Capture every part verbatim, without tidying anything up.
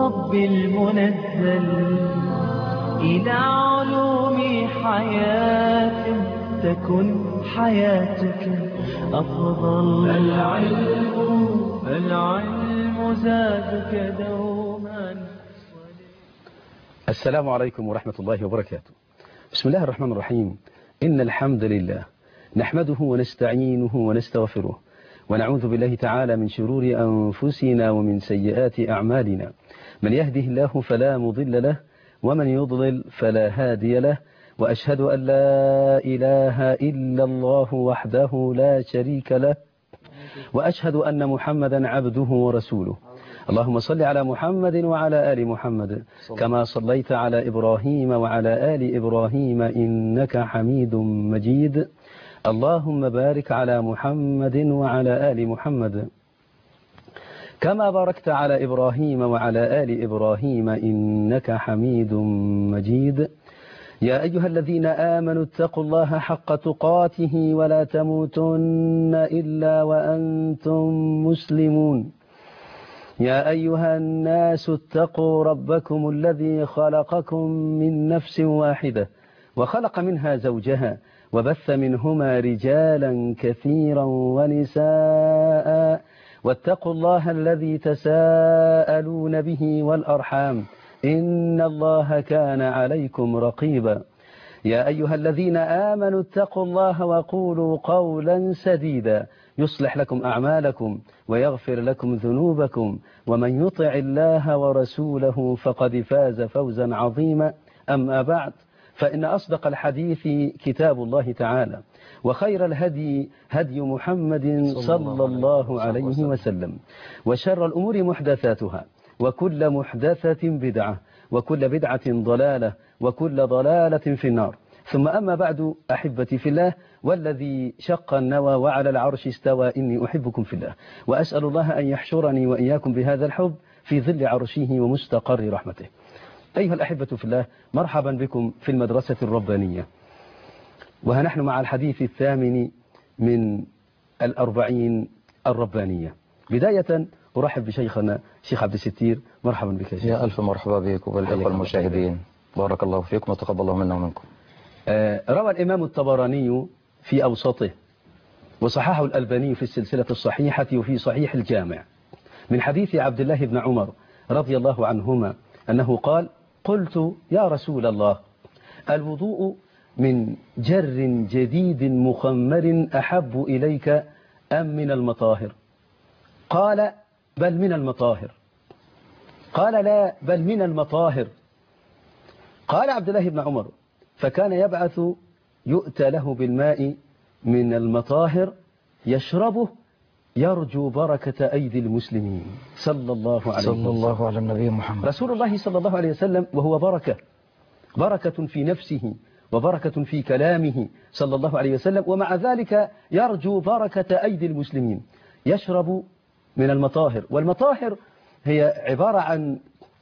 رب المنزل إلى علوم حياة تكن حياتك أفضل. العلم العلم زادك دوما. السلام عليكم ورحمة الله وبركاته. بسم الله الرحمن الرحيم. إن الحمد لله نحمده ونستعينه ونستغفره ونعوذ بالله تعالى من شرور أنفسنا ومن سيئات أعمالنا. من يهده الله فلا مضل له ومن يضلل فلا هادي له، وأشهد أن لا إله إلا الله وحده لا شريك له، وأشهد أن محمدا عبده ورسوله. اللهم صل على محمد وعلى آل محمد كما صليت على إبراهيم وعلى آل إبراهيم إنك حميد مجيد. اللهم بارك على محمد وعلى آل محمد كما باركت على إبراهيم وعلى آل إبراهيم إنك حميد مجيد. يا أيها الذين آمنوا اتقوا الله حق تقاته ولا تموتن إلا وأنتم مسلمون. يا أيها الناس اتقوا ربكم الذي خلقكم من نفس واحدة وخلق منها زوجها وبث منهما رجالا كثيرا ونساء، واتقوا الله الذي تساءلون به والأرحام إن الله كان عليكم رقيبا. يا أيها الذين آمنوا اتقوا الله وقولوا قولا سديدا يصلح لكم أعمالكم ويغفر لكم ذنوبكم، ومن يطع الله ورسوله فقد فاز فوزا عظيما. أما بعد، فإن أصدق الحديث كتاب الله تعالى، وخير الهدي هدي محمد صلى الله عليه وسلم، وشر الأمور محدثاتها، وكل محدثة بدعة، وكل بدعة ضلالة، وكل ضلالة في النار. ثم أما بعد، أحبتي في الله، والذي شق النوى وعلى العرش استوى، إني أحبكم في الله، وأسأل الله أن يحشرني وإياكم بهذا الحب في ظل عرشه ومستقر رحمته. أيها الأحبة في الله، مرحبا بكم في المدرسة الربانية، ونحن مع الحديث الثامن من الأربعين الربانية. بداية أرحب بشيخنا شيخ عبد الستير. مرحبا بك يا شيخ. يا ألف مرحبا بك وبالإخوة المشاهدين، بارك الله فيكم وتقبل الله منا ومنكم. آه روى الإمام الطبراني في أوسطه وصححه الألباني في السلسلة الصحيحة وفي صحيح الجامع من حديث عبد الله بن عمر رضي الله عنهما أنه قال: قلت يا رسول الله، الوضوء من جر جديد مخمر أحب إليك أم من المطاهر؟ قال: بل من المطاهر. قال: لا، بل من المطاهر. قال عبد الله بن عمر: فكان يبعث يؤتى له بالماء من المطاهر يشربه يرجو بركة أيدي المسلمين. صلى الله عليه وسلم. صلى الله على النبي محمد. رسول الله صلى الله عليه وسلم وهو بركة، بركة في نفسه وبركة في كلامه صلى الله عليه وسلم، ومع ذلك يرجو بركة أيدي المسلمين. يشرب من المطاهر، والمطاهر هي عبارة عن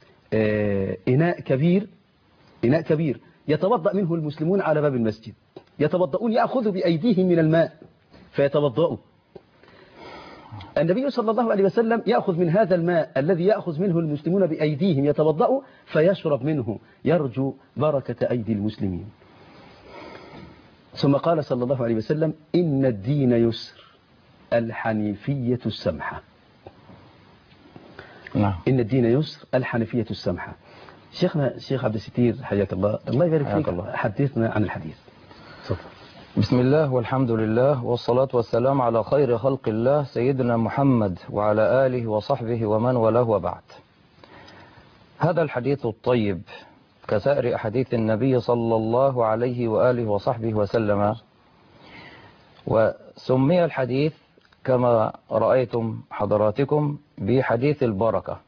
إناء كبير، إناء كبير يتوضأ منه المسلمون على باب المسجد، يتوضؤون، يأخذوا بأيديهم من الماء فيتوضؤوا. النبي صلى الله عليه وسلم يأخذ من هذا الماء الذي يأخذ منه المسلمون بأيديهم يتوضؤوا فيشرب منه يرجو بركة أيدي المسلمين. ثم قال صلى الله عليه وسلم: إن الدين يسر، الحنيفية السمحة. نعم. إن الدين يسر، الحنيفية السمحة. شيخنا الشيخ عبد الستير حياك الله، الله يبارك فيك، حدثنا عن الحديث. صفر. بسم الله والحمد لله والصلاة والسلام على خير خلق الله سيدنا محمد وعلى آله وصحبه ومن والاه، وبعد. هذا الحديث الطيب كسائر أحاديث النبي صلى الله عليه وآله وصحبه وسلم، وسمي الحديث كما رأيتم حضراتكم بحديث البركة.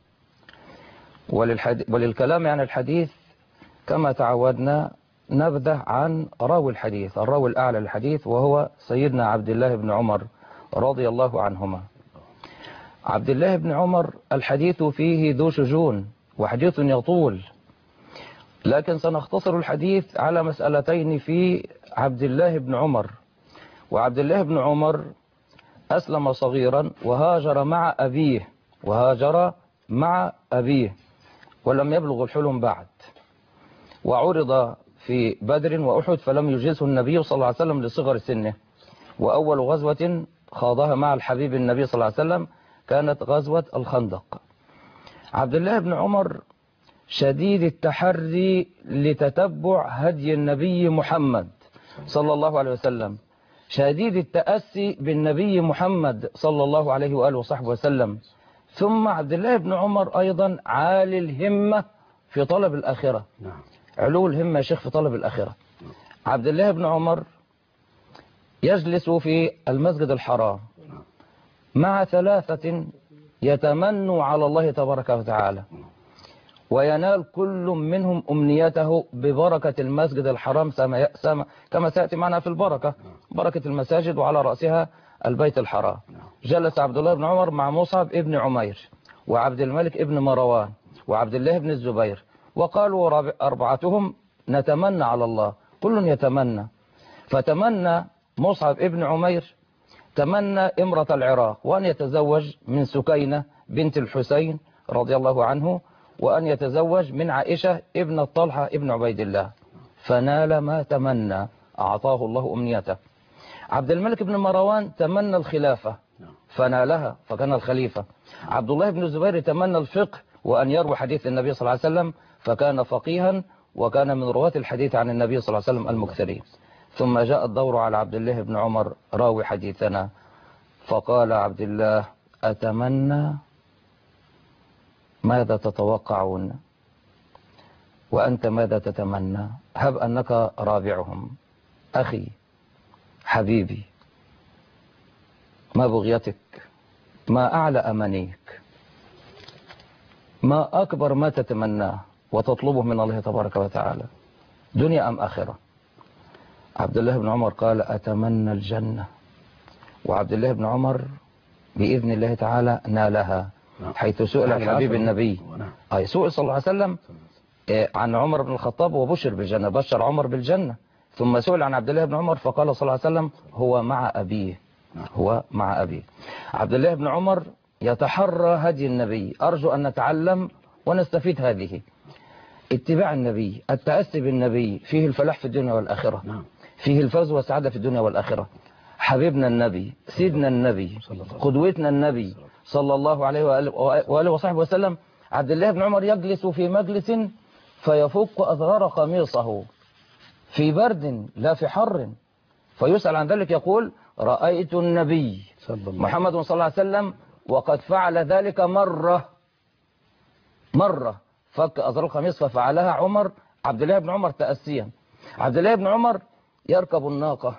وللكلام عن الحديث كما تعودنا نبدأ عن راوي الحديث، الراوي الأعلى للحديث، وهو سيدنا عبد الله بن عمر رضي الله عنهما. عبد الله بن عمر الحديث فيه ذو شجون وحديث يطول، لكن سنختصر الحديث على مسألتين في عبد الله بن عمر. وعبد الله بن عمر أسلم صغيرا وهاجر مع أبيه وهاجر مع أبيه ولم يبلغ الحلم بعد، وعرض في بدر وأحد فلم يجلسه النبي صلى الله عليه وسلم لصغر سنه. وأول غزوة خاضها مع الحبيب النبي صلى الله عليه وسلم كانت غزوة الخندق. عبد الله بن عمر شديد التحري لتتبع هدي النبي محمد صلى الله عليه وسلم، شديد التأسي بالنبي محمد صلى الله عليه وآله وصحبه وسلم. ثم عبد الله بن عمر أيضا عالي الهمة في طلب الآخرة. علو الهمة يا شيخ في طلب الآخرة. عبد الله بن عمر يجلس في المسجد الحرام مع ثلاثة يتمنوا على الله تبارك وتعالى، وينال كل منهم أمنيته ببركة المسجد الحرام كما سيأتي معنا في البركة، بركة المساجد وعلى رأسها البيت الحرام. جلس عبد الله بن عمر مع مصعب ابن عمير وعبد الملك ابن مروان وعبد الله بن الزبير، وقالوا أربعتهم نتمنى على الله، كل يتمنى. فتمنى مصعب ابن عمير تمنى امرة العراق، وأن يتزوج من سكينة بنت الحسين رضي الله عنه، وأن يتزوج من عائشة ابن طلحة ابن عبيد الله، فنال ما تمنى، أعطاه الله أمنيته. عبد الملك بن مروان تمنى الخلافة فنالها فكان الخليفة. عبد الله بن الزبير تمنى الفقه وأن يروي حديث النبي صلى الله عليه وسلم فكان فقيها وكان من رواة الحديث عن النبي صلى الله عليه وسلم المكثرين. ثم جاء الدور على عبد الله بن عمر راوي حديثنا، فقال عبد الله أتمنى ماذا تتوقعون وأنت ماذا تتمنى؟ هب أنك رابعهم. أخي حبيبي، ما بغيتك، ما أعلى أمانيك، ما أكبر ما تتمناه وتطلبه من الله تبارك وتعالى، دنيا أم آخرة؟ عبد الله بن عمر قال أتمنى الجنة. وعبد الله بن عمر بإذن الله تعالى نالها، حيث سئل الحبيب النبي أي سئل صلى الله عليه وسلم عن عمر بن الخطاب وبشر بالجنة، بشر عمر بالجنة. ثم سئل عن عبد الله بن عمر فقال صلى الله عليه وسلم هو مع أبيه، هو مع أبيه. عبد الله بن عمر يتحرى هدي النبي. أرجو أن نتعلم ونستفيد هذه اتباع النبي، التأسي بالنبي، فيه الفلاح في الدنيا والآخرة، فيه الفوز والسعادة في الدنيا والآخرة. حبيبنا النبي، سيدنا النبي، قدوتنا النبي صلى الله عليه وآله وصحبه وسلم. عبد الله بن عمر يجلس في مجلس فيفك أزرار قميصه في برد لا في حر، فيسأل عن ذلك يقول رأيت النبي محمد صلى الله عليه وسلم وقد فعل ذلك مرة مرة، فك أزرار القميص ففعلها عمر عبد الله بن عمر تأسيا. عبد الله بن عمر يركب الناقة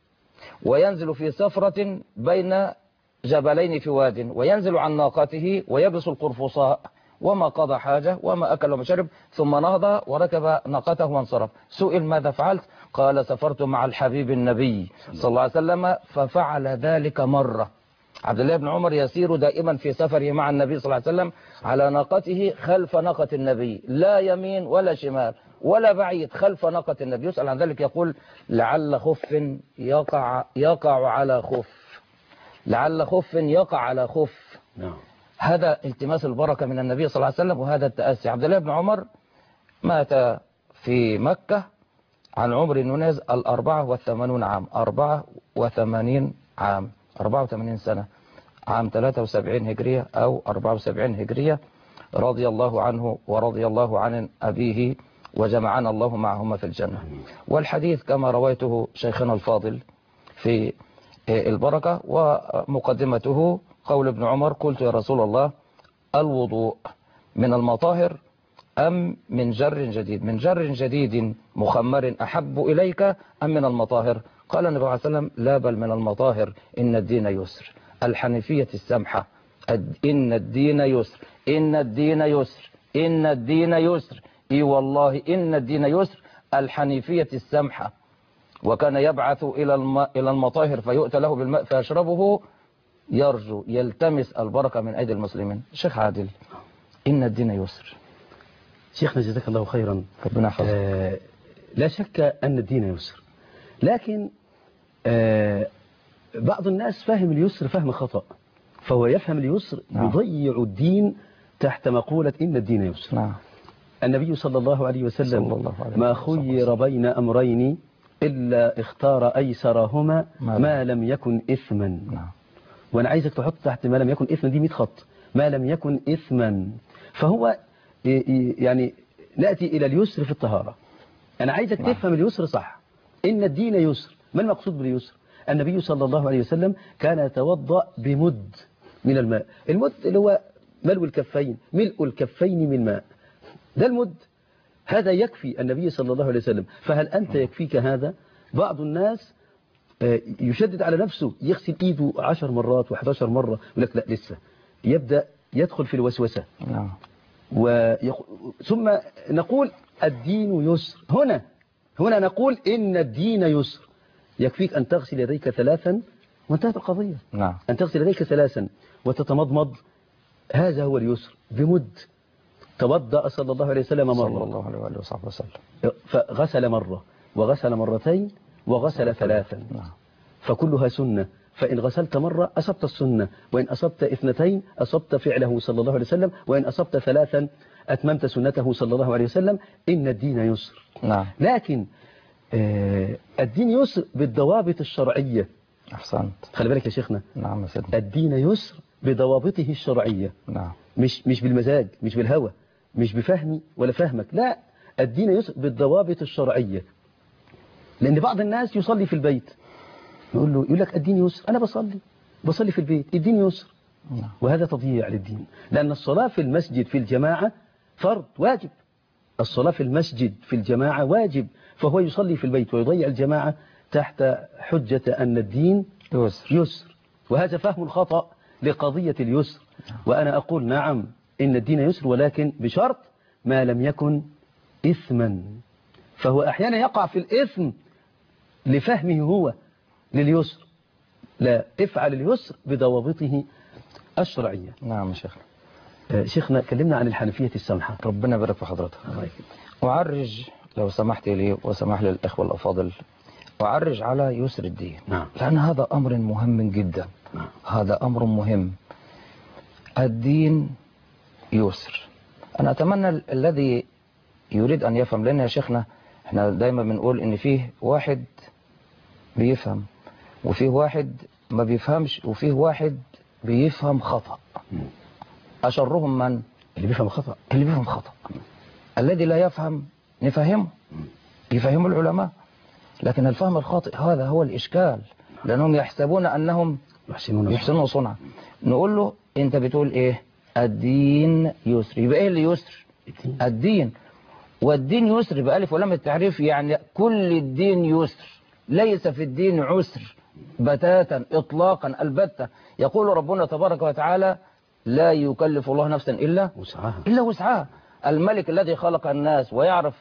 وينزل في سفرة بين جبلين في واد، وينزل عن ناقته ويبس القرفصاء وما قضى حاجة وما أكل وما شرب، ثم نهض وركب ناقته وانصرف. سئل ماذا فعلت؟ قال سافرت مع الحبيب النبي صلى الله عليه وسلم ففعل ذلك مرة. عبد الله بن عمر يسير دائما في سفره مع النبي صلى الله عليه وسلم على ناقته خلف ناقة النبي، لا يمين ولا شمال ولا بعيد، خلف ناقة النبي. يسأل عن ذلك يقول لعل خف يقع يقع على خف، لعل خف يقع على خف. هذا التماس البركة من النبي صلى الله عليه وسلم وهذا التأسي. عبد الله بن عمر مات في مكة عن عمر يناهز الأربعة والثمانون عام، أربعة وثمانين عام، أربعة وثمانين سنة، عام ثلاثة وسبعين هجرية أو أربعة وسبعين هجرية، رضي الله عنه ورضي الله عن أبيه وجمعنا الله معهما في الجنة. والحديث كما رويته شيخنا الفاضل في البركة، ومقدمته قول ابن عمر قلت يا رسول الله الوضوء من المطاهر أم من جر جديد، من جر جديد مخمر أحب إليك أم من المطاهر؟ قال النبي صلى الله عليه وسلم لا بل من المطاهر، إن الدين يسر، الحنيفية السمحة، إن الدين يسر، إن الدين يسر، إن الدين يسر، إي والله إن الدين يسر، الحنيفية السمحة. وكان يبعث إلى إلى المطاهر فيؤتى له بالماء فيشربه يرجو يلتمس البركة من أيدي المسلمين. شيخ عادل، إن الدين يسر. شيخنا جزاك الله خيرا. ربنا يحفظك. آه لا شك أن الدين يسر، لكن آه بعض الناس فهم اليسر فهم خطأ، فهو يفهم اليسر نعم. يضيع الدين تحت مقولة إن الدين يسر. نعم. النبي صلى الله عليه وسلم صلى الله عليه ما وسلم. خير بين أمرين إلا اختار أيسرهما ما ما لم يكن إثما. نعم. وأنا عايزك تحط تحت ما لم يكن إثما دي مئة خط، ما لم يكن إثما. فهو يعني نأتي إلى اليسر في الطهارة. أنا عايزك نعم. تفهم اليسر صح. إن الدين يسر. ما المقصود باليسر؟ النبي صلى الله عليه وسلم كان يتوضأ بمد من الماء. المد اللي هو ملء الكفين، ملء الكفين من ماء، ده المد. هذا يكفي النبي صلى الله عليه وسلم. فهل أنت يكفيك هذا؟ بعض الناس يشدد على نفسه، يغسل إيده عشر مرات وأحد عشر مرة، يقول لك لا لسه، يبدأ يدخل في الوسوسة. نعم. ويق... ثم نقول الدين يسر. هنا هنا نقول إن الدين يسر. يكفيك أن تغسل يديك ثلاثا وانتهت القضية. نعم. أن تغسل يديك ثلاثا وتتمضمض، هذا هو اليسر بمد. توضأ صلى الله عليه وسلم مرة، صلى الله عليه وآله وصحبه وسلم، فغسل مرة وغسل مرتين وغسل ثلاثا. نعم. فكلها سنة. فإن غسلت مرة أصبت السنة، وإن أصبت اثنتين أصبت فعله صلى الله عليه وسلم، وإن أصبت ثلاثا أتممت سنته صلى الله عليه وسلم. إن الدين يسر. نعم. لكن آه الدين يسر بالضوابط الشرعية. أحسنت. خلي بالك يا شيخنا. نعم يا سيدنا. الدين يسر بضوابطه الشرعية. نعم. مش مش بالمزاج، مش بالهوى، مش بفهمي ولا فهمك، لا، الدين يسر بالضوابط الشرعية. لأن بعض الناس يصلي في البيت، يقول له يقول لك الدين يسر، أنا بصلي بصلي في البيت، الدين يسر. نعم. وهذا تضييع للدين. لأن الصلاة في المسجد في الجماعة فرض واجب. الصلاة في المسجد في الجماعة واجب، فهو يصلي في البيت ويضيع الجماعة تحت حجة أن الدين يسر. يسر. وهذا فهم الخطأ لقضية اليسر. وأنا أقول نعم إن الدين يسر، ولكن بشرط ما لم يكن إثما. فهو أحيانا يقع في الإثم لفهمه هو لليسر. لا، افعل اليسر بضوابطه الشرعية. نعم يا شيخنا. شيخنا كلمنا عن الحنفية السمحة. ربنا يبارك في حضرتك. أعرج لو سمحت لي وسمح للإخوة الأفاضل، أعرج على يسر الدين. نعم. لأن هذا أمر مهم جدا. نعم. هذا أمر مهم. الدين يسر. أنا أتمنى الذي يريد أن يفهم، لأن يا شيخنا احنا دايما بنقول إن فيه واحد بيفهم وفيه واحد ما بيفهمش وفيه واحد بيفهم خطأ. أشرهم من؟ اللي بيفهم خطأ. اللي بيفهم خطأ. الذي لا يفهم نفهمه، يفهمه العلماء. لكن الفهم الخاطئ هذا هو الإشكال، لأنهم يحسبون أنهم يحسنون صنعا. نقول له أنت بتقول إيه؟ الدين يسر. يبقى إيه اللي يسر؟ الدين. والدين يسر بألف ولام التعريف، يعني كل الدين يسر، ليس في الدين عسر بتاتا إطلاقا البتة. يقول ربنا تبارك وتعالى لا يكلف الله نفسا إلا وسعها. إلا وسعها. الملك الذي خلق الناس ويعرف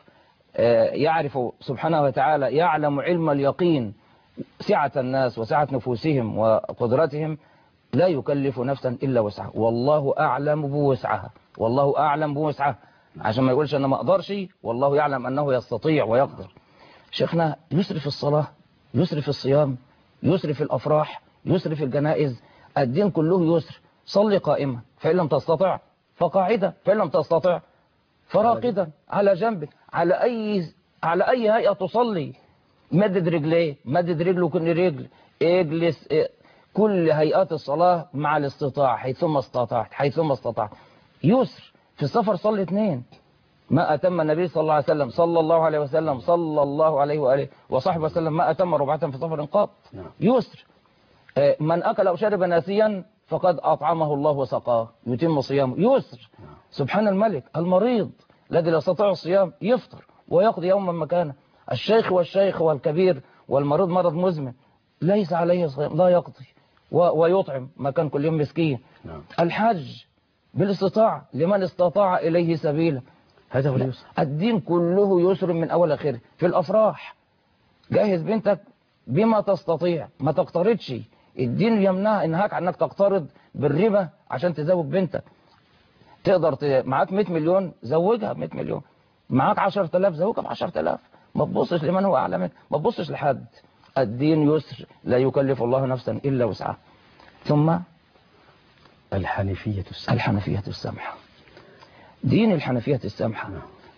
يعرف سبحانه وتعالى، يعلم علم اليقين سعة الناس وسعة نفوسهم وقدرتهم، لا يكلف نفسا إلا وسعها. والله أعلم بوسعها، والله أعلم بوسعها، عشان ما يقولش أنا ما أقدرش، والله يعلم أنه يستطيع ويقدر. شيخنا يسر في الصلاة، يسر في الصيام، يسر في الأفراح، يسر في الجنائز. الدين كله يسر. صلي قائما فإن لم تستطع فقاعدا، فإن لم تستطع فراقدا على جنبك، على أي على أي هيئة تصلي. مدد رجليه، مدد رجله كل رجل، اجلس. كل هيئات الصلاة مع الاستطاعة، حيثما استطعت حيثما استطعت. يسر. في السفر صلي اثنين. ما أتم النبي صلى الله عليه وسلم صلى الله عليه وسلم صلى الله عليه وآله وصحبه وسلم ما أتم ربعة في سفر قط. يسر. من أكل أو شرب ناسيا فقد أطعمه الله وسقاه، يتم صيامه. يسر. سبحان الملك. المريض الذي لا يستطيع الصيام يفطر ويقضي يوما مكانه. الشيخ والشيخ والكبير والمريض مرض مزمن ليس عليه صيام، لا يقضي ويطعم مكان كل يوم مسكين. الحج بالاستطاعة لمن استطاع إليه سبيلا. هذا هو اليسر. الدين كله يسر من أول آخره. في الأفراح جهز بنتك بما تستطيع، ما تقترضش. الدين يمنع انهاك عنك تقترض بالربا عشان تزوج بنتك. تقدر ت... معاك مئة مليون زوجها ب مئة مليون، معاك عشرة آلاف زوجها ب عشرة آلاف. ما تبصش لمن هو أعلى منك، ما تبصش لحد. الدين يسر، لا يكلف الله نفسا إلا وسعها. ثم الحنفية السمحة. الحنفية السمحة. دين الحنفية السمحة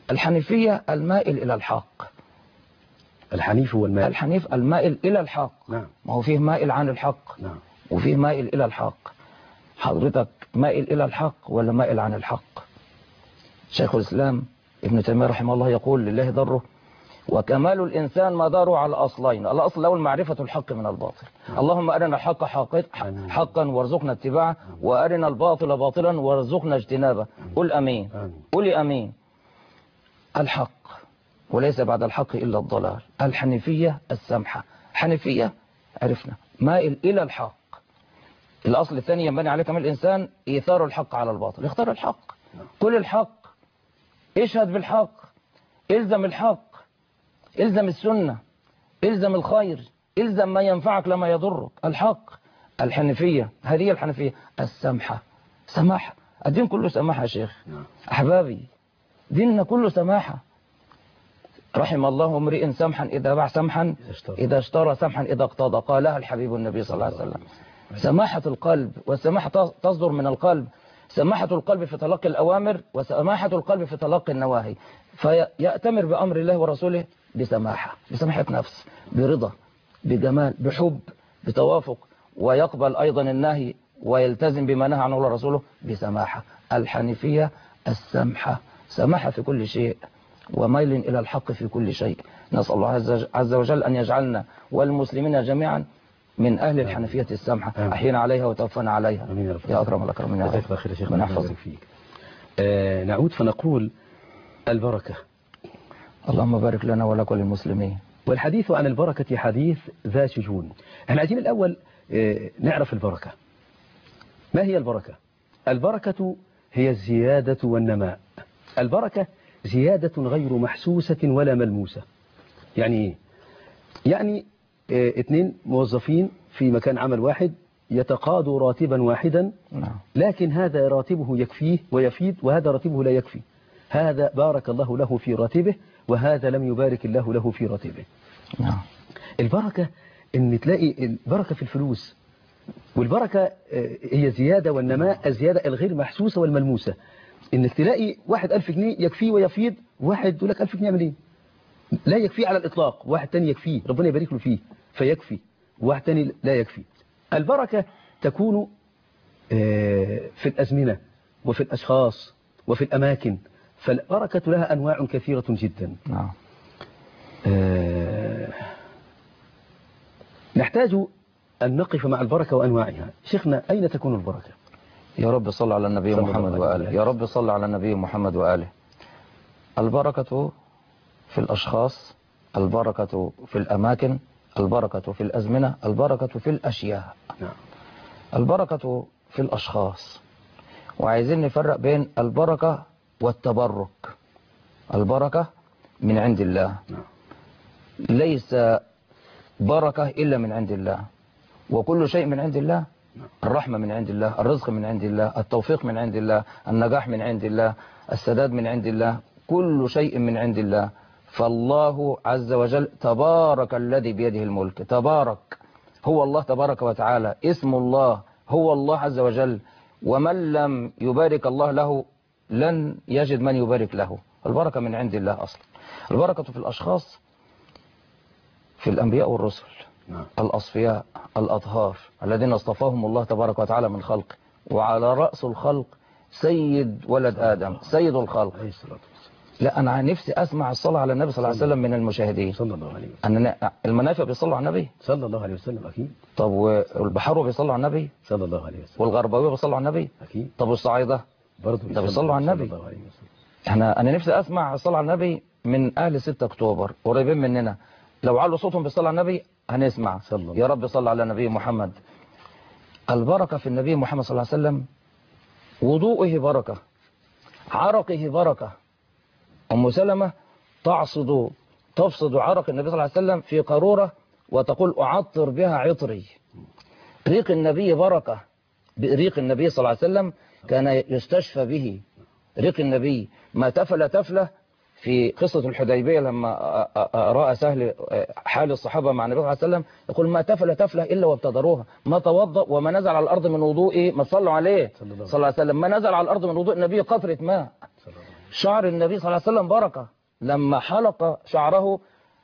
الحنيفية المائل إلى الحق. الحنيف هو المائل. الحنيف المائل إلى الحق. نعم. ما هو فيه مائل عن الحق. نعم. وفيه مائل إلى الحق. حضرتك مائل إلى الحق ولا مائل عن الحق؟ شيخ الإسلام ابن تيمية رحمه الله يقول لله ضره: وكمال الإنسان مداره على أصلين، الأصل الأول معرفة الحق من الباطل. اللهم أرنا الحق حقا وارزقنا اتباعه، وأرنا الباطل باطلا وارزقنا اجتنابه. قل أمين. قولي أمين. الحق وليس بعد الحق إلا الضلال. الحنيفية السمحة. حنيفية عرفنا مائل إلى الحق. الأصل الثاني ينبني عليه كمال الإنسان إيثار الحق على الباطل. اختار الحق، قل الحق، اشهد بالحق، الزم الحق، الزم السنة، الزم الخير، الزم ما ينفعك لما يضرك. الحق. الحنيفية هذه الحنيفية السمحة. سماحة. الدين كله سماحة يا شيخ. أحبابي ديننا كله سماحة. رحم الله امرئ سمحا إذا باع، سمحا إذا اشترى، سمحا إذا اقتضى. قالها الحبيب النبي صلى الله عليه وسلم. سماحة القلب، والسماحة تصدر من القلب. سماحة القلب في تلقي الأوامر، وسماحة القلب في تلقي النواهي. فيأتمر بأمر الله ورسوله بسماحة، بسماحة نفس، برضا، بجمال، بحب، بتوافق، ويقبل أيضا النهي ويلتزم بما نهى عنه الله ورسوله بسماحة. الحنيفية السمحة، سماحة في كل شيء وميل إلى الحق في كل شيء. نسأل الله عز وجل أن يجعلنا والمسلمين جميعا من أهل الحنفية السمحة. أحينا عليها وتوفنا عليها يا أكرم الأكرمين. يا رب من يحفظك فيك. آه نعود فنقول البركة. اللهم بارك لنا ولك وللمسلمين. والحديث عن البركة حديث ذا شجون. احنا عايزين الأول آه نعرف البركة. ما هي البركة؟ البركة هي الزيادة والنماء. البركة زيادة غير محسوسة ولا ملموسة. يعني ايه؟ يعني اه اثنين موظفين في مكان عمل واحد يتقاضوا راتبا واحدا، لكن هذا راتبه يكفيه ويفيد، وهذا راتبه لا يكفي. هذا بارك الله له في راتبه، وهذا لم يبارك الله له في راتبه. البركة ان تلاقي البركة في الفلوس، والبركة هي زيادة والنماء الزيادة الغير محسوسة والملموسة. انك تلاقي واحد ألف جنيه يكفيه ويفيد، واحد يقول لك ألف جنيه يعمل ايه؟ لا يكفيه على الإطلاق، واحد تاني يكفيه ربنا يبارك له فيه فيكفي، واحد تاني لا يكفي. البركة تكون في الأزمنة وفي الأشخاص وفي الأماكن، فالبركة لها أنواع كثيرة جدا. نعم. نحتاج أن نقف مع البركة وأنواعها. شيخنا أين تكون البركة؟ يا رب صل على النبي محمد وآله. يا رب صل على النبي محمد وآله. البركة في الأشخاص، البركة في الأماكن، البركة في الأزمنة، البركة في الأشياء. نعم. البركة في الأشخاص، وعايزين نفرق بين البركة والتبرك. البركة من عند الله. نعم. ليس بركة إلا من عند الله، وكل شيء من عند الله. الرحمة من عند الله، الرزق من عند الله، التوفيق من عند الله، النجاح من عند الله، السداد من عند الله، كل شيء من عند الله. فالله عز وجل تبارك الذي بيده الملك. تبارك هو الله تبارك وتعالى، اسم الله هو الله عز وجل، ومن لم يبارك الله له لن يجد من يبارك له. البركة من عند الله أصلا. البركة في الأشخاص، في الأنبياء والرسل، الأصفياء الأطهار الذين اصطفاهم الله تبارك وتعالى من خلقه، وعلى رأس الخلق سيد ولد آدم، سيد الخلق. لا أنا نفسي أسمع الصلاة على النبي صلى الله عليه وسلم من المشاهدين. صلى الله عليه وسلم. أن المنافع بيصلوا على النبي صلى الله عليه وسلم أكيد. طب والبحار بيصلوا على النبي صلى الله عليه وسلم. والغرباوية بيصلوا على النبي أكيد. طب والصعيدة برضه ده بيصلوا على النبي. صلى الله عليه وسلم. احنا أنا نفسي أسمع الصلاة على النبي من أهل ستة أكتوبر قريبين مننا، لو علوا صوتهم بيصلوا على النبي هنسمع. يا رب صل على النبي محمد. البركة في النبي محمد صلى الله عليه وسلم، وضوءه بركة، عرقه بركة. أم سلمة تعصد تفصد عرق النبي صلى الله عليه وسلم في قارورة وتقول أعطر بها عطري. ريق النبي بركة. ريق النبي صلى الله عليه وسلم كان يستشفى به. ريق النبي ما تفل تفلة في قصة الحديبية لما رأى سهل حال الصحابة مع النبي صلى الله عليه وسلم، يقول ما تفل تفلة إلا وابتدروها، ما توضأ وما نزل على الأرض من وضوء، ما صلوا عليه صلى الله عليه وسلم، ما نزل على الأرض من وضوء النبي قطرة ماء. شعر النبي صلى الله عليه وسلم بركة، لما حلق شعره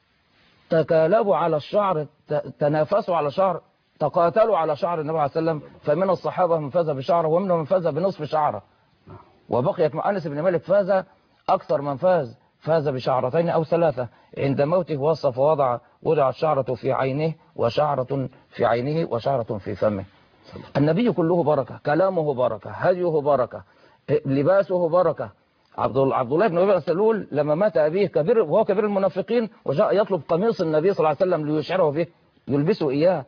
تكالبوا على الشعر، تنافسوا على شعر، تقاتلوا على شعر النبي عليه وسلم، فمن الصحابة من فاز بشعره ومنهم من فاز بنصف شعره، وبقيت مع أنس بن مالك فاز أكثر من فاز فاز بشعرتين أو ثلاثة. عند موته وصف ووضع وضعت شعرة في عينه وشعرة في عينه وشعرة في فمه. النبي كله بركة، كلامه بركة، هديه بركة، لباسه بركة. عبد عبد الله بن أبي بن سلول لما مات أبيه كبير وهو كبير المنافقين، وجاء يطلب قميص النبي صلى الله عليه وسلم ليشعره به يلبسه إياه.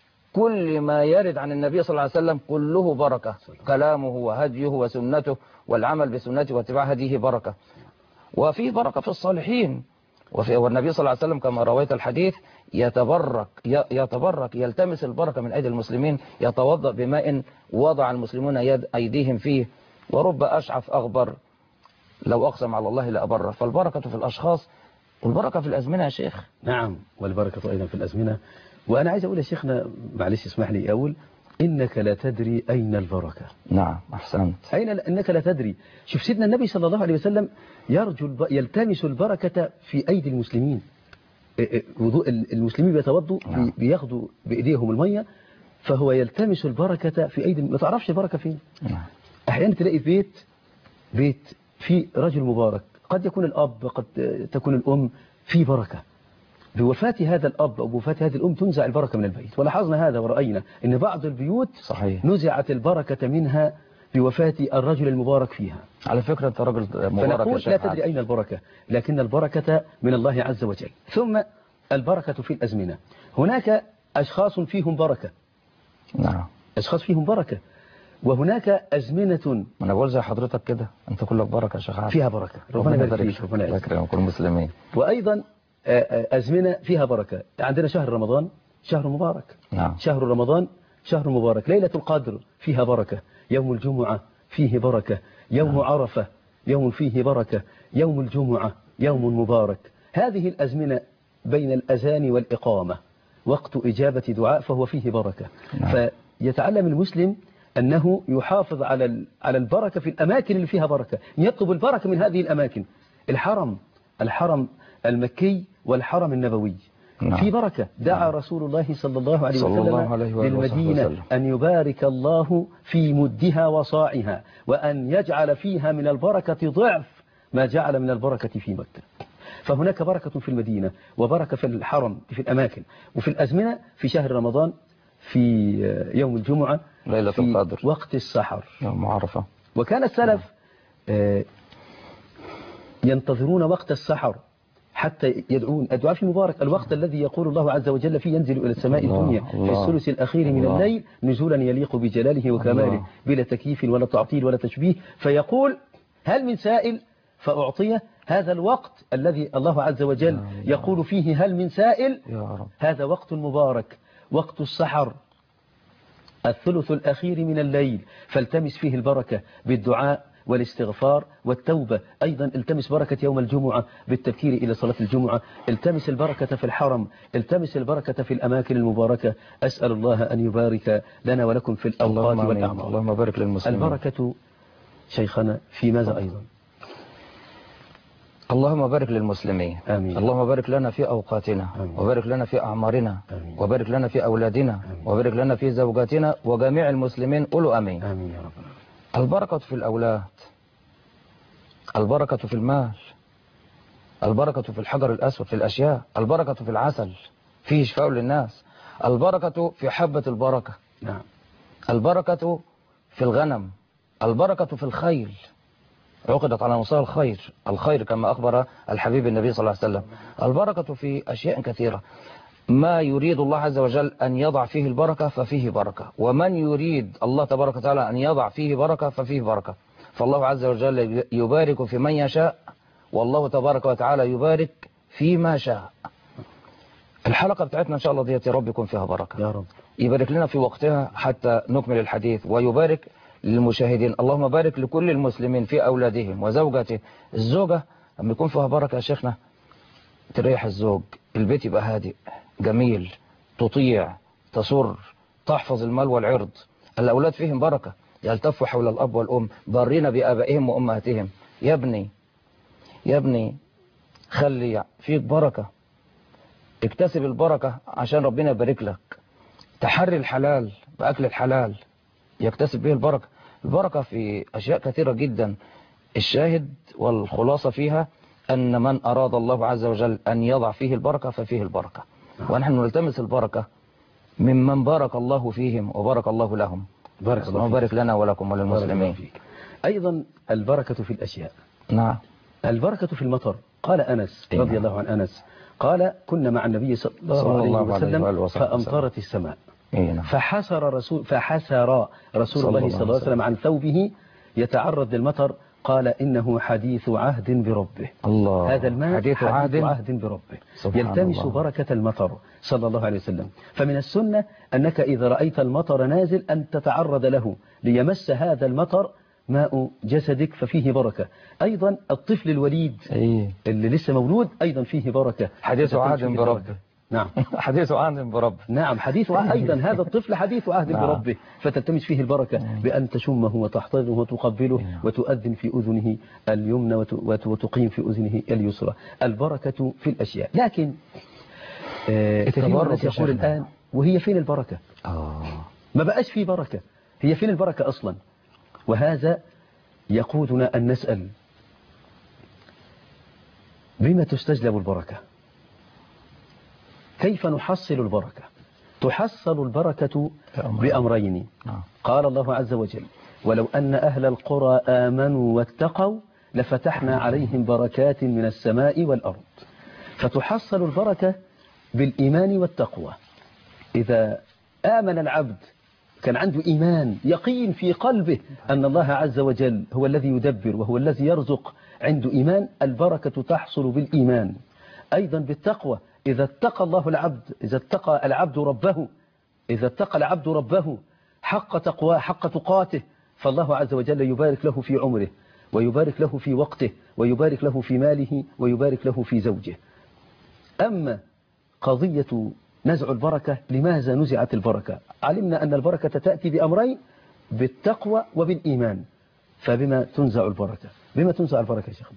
كل ما يرد عن النبي صلى الله عليه وسلم كله بركة، كلامه وهديه وسنته والعمل بسنته واتباع هديه بركة. وفي بركة في الصالحين. وفي والنبي صلى الله عليه وسلم كما رويت الحديث يتبرك يتبرك يلتمس البركة من أيدي المسلمين، يتوضأ بماء وضع المسلمون يد أيديهم فيه، ورب أشعث أغبر لو أقسم على الله لأبره. فالبركة في الأشخاص والبركة في الأزمنة يا شيخ. نعم، والبركة أيضا في الأزمنة. وأنا عايز أقول يا شيخنا، معلش اسمح لي أقول، إنك لا تدري أين البركة. نعم أحسنت. أين إنك لا تدري. شوف سيدنا النبي صلى الله عليه وسلم يرجو الب... يلتمس البركة في أيدي المسلمين. وضوء المسلمين بيتوضوا، نعم. بياخدوا بإيديهم المية، فهو يلتمس البركة في أيدي. ما تعرفش البركة فين. نعم. أحيانا تلاقي في بيت بيت في رجل مبارك، قد يكون الأب، قد تكون الأم، في بركة. بوفاة هذا الأب أو بوفاة هذه الأم تنزع البركة من البيت. ولاحظنا هذا ورأينا أن بعض البيوت صحيح نزعت البركة منها بوفاة الرجل المبارك فيها. على فكرة أنت رجل مبارك. فنقول لا تدري أين البركة، لكن البركة من الله عز وجل. ثم البركة في الأزمنة. هناك أشخاص فيهم بركة. نعم. أشخاص فيهم بركة، وهناك أزمنة. أنا بقول زي حضرتك كده، أنت كلك بركة يا شيخ عادل. فيها بركة، ربنا يبارك فيك، ربنا يكرمك كل المسلمين. وأيضا أزمنة فيها بركة. عندنا شهر رمضان شهر مبارك. نعم. شهر رمضان شهر مبارك. ليلة القدر فيها بركة، يوم الجمعة فيه بركة، يوم نعم. عرفة يوم فيه بركة، يوم الجمعة يوم مبارك. هذه الأزمنة بين الأذان والإقامة وقت إجابة دعاء، فهو فيه بركة. نعم. فيتعلم المسلم أنه يحافظ على على البركة في الأماكن اللي فيها بركة، يطلب البركة من هذه الأماكن. الحرم الحرم المكي والحرم النبوي نعم. في بركة. دعا نعم. رسول الله صلى الله عليه وسلم الله عليه للمدينة وسلم. أن يبارك الله في مدها وصاعها، وأن يجعل فيها من البركة ضعف ما جعل من البركة في مكة. فهناك بركة في المدينة وبركة في الحرم في الأماكن وفي الأزمنة. في شهر رمضان، في يوم الجمعة، ليلة في القدر، وقت السحر، يوم عرفة. وكان السلف نعم. ينتظرون وقت السحر حتى يدعون. الدعاء في مبارك، الوقت الذي يقول الله عز وجل فيه ينزل إلى السماء الدنيا في الثلث الأخير من الله. الليل نزولا يليق بجلاله وكماله الله. بلا تكييف ولا تعطيل ولا تشبيه، فيقول هل من سائل فأعطيه. هذا الوقت الذي الله عز وجل يقول فيه هل من سائل، يا رب. هذا وقت مبارك، وقت السحر، الثلث الأخير من الليل، فالتمس فيه البركة بالدعاء والاستغفار والتوبة. أيضا التمس بركة يوم الجمعة بالتبكير إلى صلاة الجمعة. التمس البركة في الحرم، التمس البركة في الأماكن المباركة. أسأل الله أن يبارك لنا ولكم في الأوقات والأعمار. اللهم بارك للمسلمين. البركة شيخنا في ماذا أيضا؟ اللهم بارك للمسلمين. آمين. اللهم بارك لنا في أوقاتنا. آمين. وبارك لنا في أعمارنا. آمين. وبارك لنا في أولادنا. آمين. وبارك لنا في زوجاتنا وجميع المسلمين. قولوا آمين. آمين يا رب. البركة في الأولاد، البركة في المال، البركة في الحجر الأسود، في الأشياء، البركة في العسل فيه شفاء للناس، البركة في حبة البركة. نعم. البركة في الغنم، البركة في الخيل، عقدت على مصار الخير، الخير كما أخبر الحبيب النبي صلى الله عليه وسلم. البركة في أشياء كثيرة. ما يريد الله عز وجل أن يضع فيه البركة ففيه بركة، ومن يريد الله تبارك وتعالى أن يضع فيه بركة ففيه بركة. فالله عز وجل يبارك في من يشاء، والله تبارك وتعالى يبارك فيما شاء. الحلقة بتاعتنا إن شاء الله ديت يا رب يكون فيها بركة يا رب. يبارك لنا في وقتها حتى نكمل الحديث، ويبارك للمشاهدين. اللهم بارك لكل المسلمين في أولادهم وزوجته. الزوجة لما يكون فيها بركة يا شيخنا تريح الزوج، البيت يبقى هادئ جميل، تطيع، تسر، تحفظ المال والعرض. الأولاد فيهم بركة، يلتفوا حول الأب والأم بارين بآبائهم وأمهاتهم. يا ابني يا ابني خلي فيك بركة، اكتسب البركة عشان ربنا يبارك لك، تحري الحلال بأكل الحلال يكتسب به البركة. البركة في أشياء كثيرة جدا، الشاهد والخلاصة فيها أن من أراد الله عز وجل أن يضع فيه البركة ففيه البركة، ونحن نلتمس البركة ممن بارك الله فيهم وبارك الله لهم. بارك الله وبارك لنا ولكم وللمسلمين. أيضا البركة في الأشياء. نعم. البركة في المطر. قال أنس إيه. رضي الله عن أنس قال كنا مع النبي صلى الله عليه وسلم فأمطرت السماء. إيه. فحسر رسول فحسر رسول الله صلى الله عليه وسلم عن ثوبه يتعرض للمطر، قال إنه حديث عهد بربه. الله. هذا الماء حديث, حديث عهد, عهد بربه، يلتمس الله. بركة المطر صلى الله عليه وسلم. فمن السنة أنك إذا رأيت المطر نازل أن تتعرض له ليمس هذا المطر ماء جسدك ففيه بركة. أيضا الطفل الوليد إيه. اللي لسه مولود أيضا فيه بركة، حديث عهد بربه. نعم. حديث عهد بربه. نعم حديث عهد أيضا، هذا الطفل حديث عهد نعم. بربه، فتلتمس فيه البركة بأن تشمه وتحتضنه وتقبله وتؤذن في أذنه اليمنى وتقيم في أذنه اليسرى. البركة في الأشياء. لكن آه كثير من الناس يقول الآن وهي فين البركة؟ آه. ما بقاش فيه بركة، هي فين البركة أصلا؟ وهذا يقودنا أن نسأل بما تستجلب البركة؟ كيف نحصل البركة؟ تحصل البركة بأمرين. قال الله عز وجل ولو أن أهل القرى آمنوا واتقوا لفتحنا عليهم بركات من السماء والأرض. فتحصل البركة بالإيمان والتقوى. إذا آمن العبد كان عنده إيمان يقين في قلبه أن الله عز وجل هو الذي يدبر وهو الذي يرزق، عنده إيمان، البركة تحصل بالإيمان. أيضا بالتقوى، إذا اتقى الله العبد إذا اتقى العبد ربه إذا اتقى العبد ربه حق تقواه حق تقاته، فالله عز وجل يبارك له في عمره ويبارك له في وقته ويبارك له في ماله ويبارك له في زوجه. أما قضية نزع البركة، لماذا نزعت البركة؟ علمنا أن البركة تأتي بأمرين، بالتقوى وبالإيمان. فبما تنزع البركة؟ بما تنزع البركة يا شيخنا؟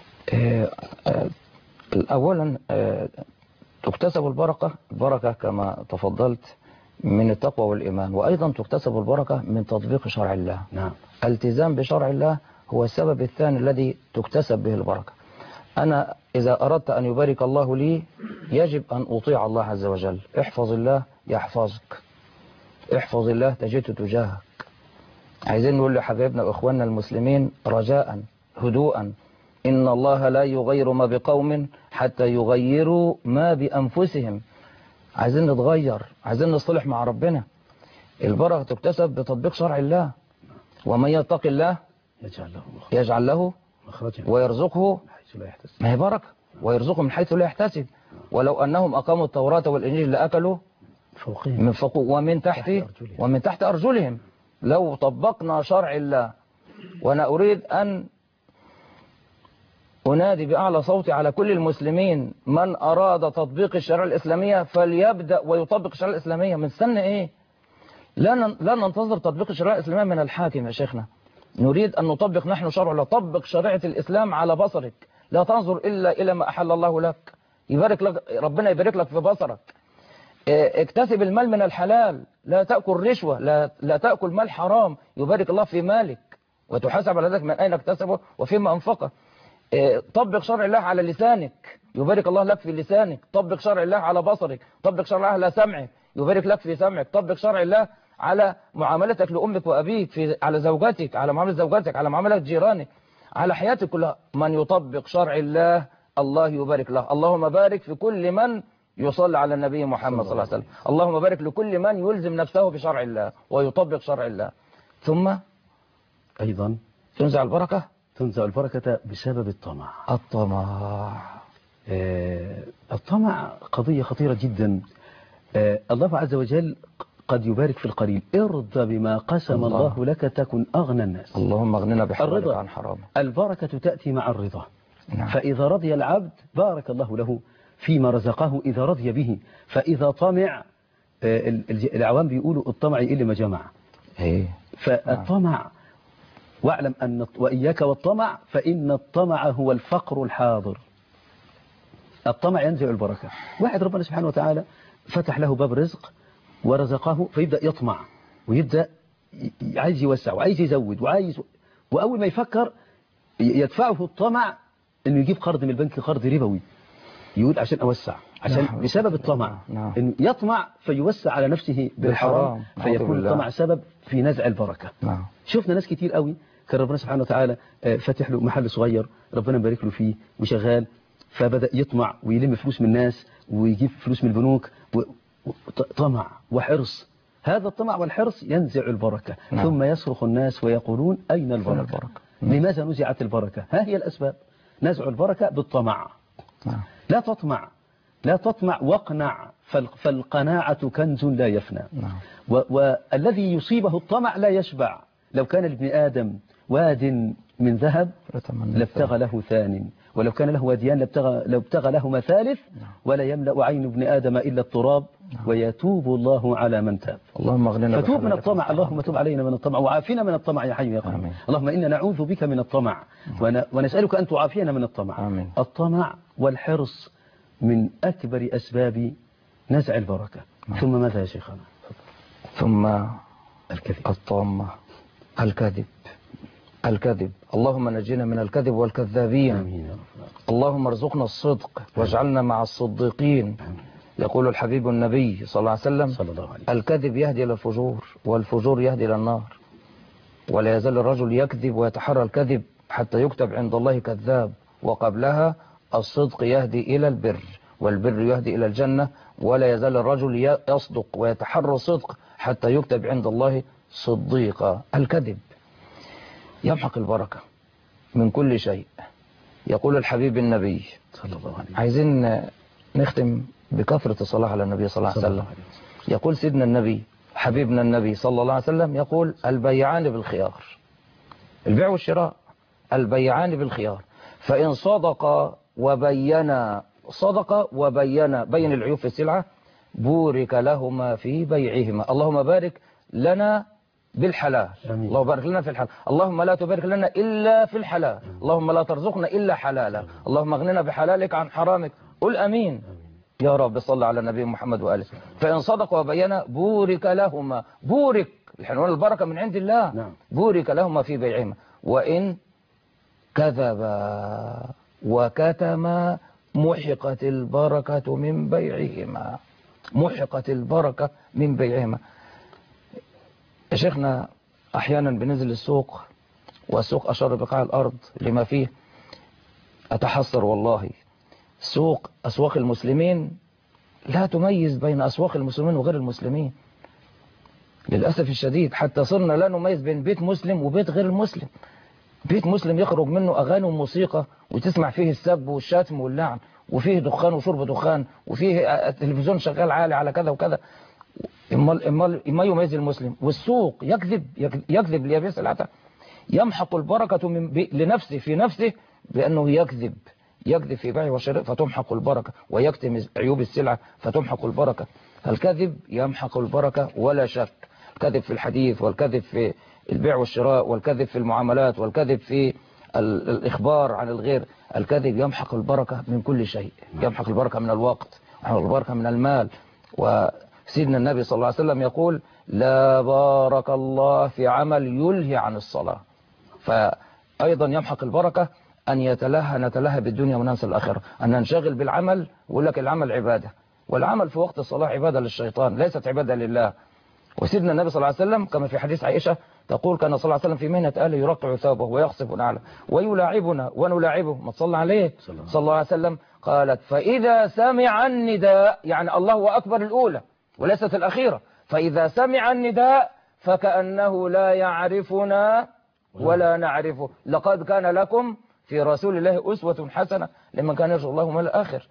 أولا تكتسب البركة البركة كما تفضلت من التقوى والإيمان، وأيضا تكتسب البركة من تطبيق شرع الله. نعم. التزام بشرع الله هو السبب الثاني الذي تكتسب به البركة. أنا إذا أردت أن يبارك الله لي يجب أن أطيع الله عز وجل. احفظ الله يحفظك، احفظ الله تجد تجاهك. عايزين نقول لحبايبنا وإخواننا المسلمين رجاء هدوءا، إن الله لا يغير ما بقوم حتى يغيروا ما بأنفسهم. عايزين نتغير، عايزين نصلح مع ربنا. البركة تكتسب بتطبيق شرع الله، ومن يتق الله يجعل له يجعل له مخرجا ويرزقه، لا يحتسب. ما هي بركة، ويرزقه من حيث لا يحتسب. ولو أنهم أقاموا التوراة والإنجيل لأكلوا فوقهم من فوق ومن تحت ومن تحت أرجلهم. لو طبقنا شرع الله، وأنا أريد أن أنادي بأعلى صوتي على كل المسلمين، من أراد تطبيق الشريعة الإسلامية فليبدأ ويطبق الشريعة الإسلامية. من سنة إيه؟ لا لا ننتظر تطبيق الشريعة الإسلامية من الحاكم يا شيخنا، نريد أن نطبق نحن شرع الله. طبق شريعة الإسلام على بصرك، لا تنظر إلا إلى ما أحل الله لك. يبارك لك ربنا، يبارك لك في بصرك. اكتسب المال من الحلال، لا تأكل رشوة، لا, لا تأكل مال حرام، يبارك الله في مالك وتحاسب على ذلك من أين اكتسبه وفيما أنفقه. طبق شرع الله على لسانك، يبارك الله لك في لسانك. طبق شرع الله على بصرك، طبق شرع الله على سمعك، يبارك لك في سمعك. طبق شرع الله على معاملتك لأمك وأبيك، في على زوجتك، على معاملة زوجتك، على معاملة جيرانك، على حياتك كلها. من يطبق شرع الله الله يبارك له. اللهم بارك في كل من يصلي على النبي محمد صلى الله عليه وسلم. اللهم بارك لكل من يلزم نفسه بشرع الله ويطبق شرع الله. ثم أيضا تنزع البركة تنزع البركة بسبب الطمع. الطمع آه الطمع قضية خطيرة جدا. آه الله عز وجل قد يبارك في القليل. ارضى بما قسم الله, الله لك تكن أغنى الناس. اللهم اغننا بحلالك عن حرامك. البركة تأتي مع الرضا. نعم. فإذا رضي العبد بارك الله له فيما رزقه إذا رضي به. فإذا طمع، آه العوام بيقولوا الطمع إلا ما جمع. إيه. فالطمع واعلم أن وإياك والطمع فإن الطمع هو الفقر الحاضر. الطمع ينزع البركة. واحد ربنا سبحانه وتعالى فتح له باب رزق ورزقه فيبدأ يطمع ويبدأ عايز يوسع وعايز يزود وعايز، وأول ما يفكر يدفعه الطمع إنه يجيب قرض من البنك، قرض ربوي، يقول عشان أوسع، عشان نعم. بسبب الطمع. نعم. إنه يطمع فيوسع على نفسه بالحرام، بالحرام. فيكون الطمع سبب في نزع البركة. نعم. شفنا ناس كتير قوي كان ربنا سبحانه وتعالى فاتح له محل صغير ربنا مبارك له فيه وشغال، فبدأ يطمع ويلم فلوس من الناس ويجيب فلوس من البنوك، وطمع وحرص. هذا الطمع والحرص ينزع البركة. نعم. ثم يصرخ الناس ويقولون أين البركة, البركة. لماذا نزعت البركة؟ ها هي الأسباب. نزع البركة بالطمع. نعم. لا تطمع، لا تطمع واقنع، فالقناعة كنز لا يفنى. نعم. والذي يصيبه الطمع لا يشبع. لو كان لابن آدم واد من ذهب لابتغى له ثان، ولو كان له واديان لابتغى, لابتغى لهما ثالث. نعم. ولا يملأ عين ابن آدم إلا التراب. نعم. ويتوب الله على من تاب. اللهم اغننا فتوب من الطمع، اللهم تب علينا من الطمع وعافنا من الطمع يا حي يا قيوم. اللهم إنا نعوذ بك من الطمع ونسألك أن تعافينا من الطمع. آمين. الطمع والحرص من أكبر أسباب نزع البركة. نعم. ثم ماذا يا شيخنا؟ ثم الكذب، الطامة، الكذب الكذب اللهم نجينا من الكذب والكذابين. آمين. اللهم ارزقنا الصدق واجعلنا مع الصديقين. يقول الحبيب النبي صلى الله عليه وسلم صلى الله عليه. الكذب يهدي إلى الفجور والفجور يهدي إلى النار، ولا يزال الرجل يكذب ويتحرى الكذب حتى يكتب عند الله كذاب، وقبلها الصدق يهدي إلى البر والبر يهدي إلى الجنة، ولا يزال الرجل يصدق ويتحرى الصدق حتى يكتب عند الله صديقا. الكذب يمحق البركة من كل شيء. يقول الحبيب النبي صلى الله عليه. عايزين نختم بكثرة الصلاة على النبي صلى الله عليه وسلم. يقول سيدنا النبي حبيبنا النبي صلى الله عليه وسلم يقول البيعان بالخيار، البيع والشراء، البيعان بالخيار، فإن صدق وبينا، صدق وبينا، بين العيوب في السلعة، بورك لهما في بيعهما. اللهم بارك لنا بالحلال. أمين. اللهم بارك لنا في الحلال. اللهم لا تبارك لنا إلا في الحلال. أمين. اللهم لا ترزقنا إلا حلالا. أمين. اللهم اغننا بحلالك عن حرامك. قل أمين. أمين. يا رب صل على النبي محمد وآله. فإن صدق وبينا بورك لهما، بورك الحنوان البركة من عند الله. نعم. بورك لهما في بيعهما. وإن كذبا وكتما محقت البركة من بيعهما، محقت البركة من بيعهما. يا شيخنا أحيانا بنزل السوق والسوق أشر بقاع الأرض لما فيه، أتحسر والله. سوق أسواق المسلمين لا تميز بين أسواق المسلمين وغير المسلمين للأسف الشديد، حتى صرنا لا نميز بين بيت مسلم وبيت غير المسلم. بيت مسلم يخرج منه أغاني وموسيقى وتسمع فيه السب والشتم واللعن، وفيه دخان وشرب دخان، وفيه التلفزيون شغال عالي على كذا وكذا. ما يميز المسلم؟ والسوق يكذب يكذب ليبيع سلعته، يمحق البركة من لنفسه في نفسه بأنه يكذب يكذب في بيعه وشراء فتمحق البركة، ويكتم عيوب السلعة فتمحق البركة. الكذب يمحق البركة ولا شك. الكذب في الحديث، والكذب في البيع والشراء، والكذب في المعاملات، والكذب في الإخبار عن الغير. الكذب يمحق البركة من كل شيء، يمحق البركة من الوقت، يمحق البركة من المال. وسيدنا النبي صلى الله عليه وسلم يقول لا بارك الله في عمل يلهي عن الصلاة. فأيضا يمحق البركة أن يتلهى نتلهى بالدنيا وننسى الآخرة، أن ننشغل بالعمل. ويقول لك العمل عبادة، والعمل في وقت الصلاة عبادة للشيطان ليست عبادة لله. وسيدنا النبي صلى الله عليه وسلم كما في حديث عائشة تقول كان صلى الله عليه وسلم في مهنة أهله يرقع ثوبه ويخصف نعله ويلاعبنا ونلاعبه، ما تصلى عليه صلى الله عليه وسلم. قالت فإذا سمع النداء، يعني الله أكبر الأولى وليست الأخيرة، فإذا سمع النداء فكأنه لا يعرفنا ولا نعرفه، لقد كان لكم في رسول الله أسوة حسنة لمن كان يرجو الله واليوم الآخر.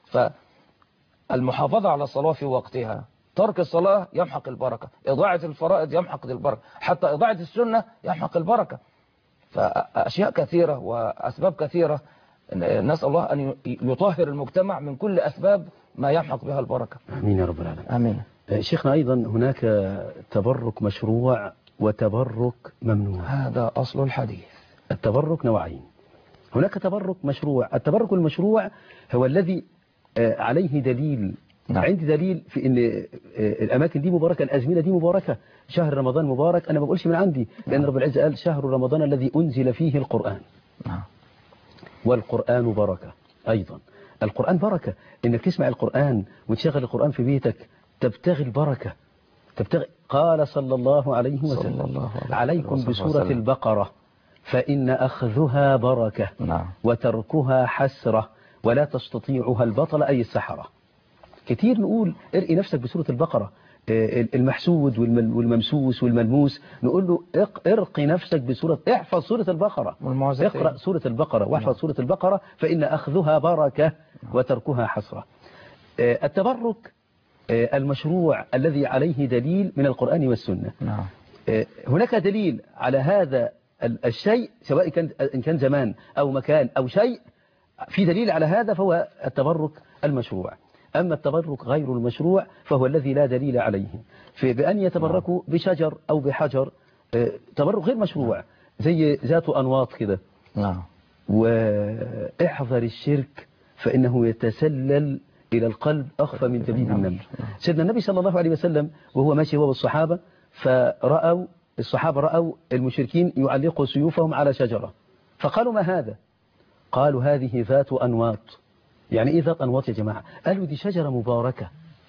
فالمحافظة على الصلاة في وقتها، ترك الصلاة يمحق البركة، إضاعة الفرائض يمحق البركة، حتى إضاعة السنة يمحق البركة. فأشياء كثيرة وأسباب كثيرة، نسأل الله أن يطهر المجتمع من كل أسباب ما يمحق بها البركة. آمين يا رب العالمين. آمين. شيخنا أيضا هناك تبرك مشروع وتبرك ممنوع. هذا أصل الحديث. التبرك نوعين، هناك تبرك مشروع. التبرك المشروع هو الذي عليه دليل. نعم. عندي دليل في ان الاماكن دي مباركه، الازمنه دي مباركه، شهر رمضان مبارك. انا ما بقولش من عندي، لان نعم. رب العزه قال شهر رمضان الذي انزل فيه القران. نعم. والقران بركه. ايضا القران بركه، انك تسمع القران وتشغل القران في بيتك تبتغي البركه، تبتغي. قال صلى الله عليه وسلم صلى الله عليه عليكم وسلم. بسوره البقره فان اخذها بركه نعم. وتركها حسره ولا تستطيعها البطل أي السحرة. كتير نقول ارقي نفسك بسورة البقرة، المحسود والممسوس والملموس نقول له ارقي نفسك بسورة، احفظ سورة البقرة، اقرأ سورة البقرة واحفظ سورة البقرة فإن أخذها بركة وتركها حسرة. التبرك المشروع الذي عليه دليل من القرآن والسنة. هناك دليل على هذا الشيء سواء كان إن كان زمان أو مكان أو شيء، في دليل على هذا فهو التبرك المشروع. أما التبرك غير المشروع فهو الذي لا دليل عليه، في بأن يتبركوا بشجر أو بحجر، تبرك غير مشروع زي ذات أنواط كده. نعم. واحذر الشرك فإنه يتسلل إلى القلب أخفى من دبيب النمل. سيدنا النبي صلى الله عليه وسلم وهو ماشي هو والصحابة، فرأوا الصحابة رأوا المشركين يعلقوا سيوفهم على شجرة، فقالوا ما هذا؟ قالوا هذه ذات أنواط. يعني إيه ذات أنواط يا جماعة؟ قالوا دي شجرة مباركة،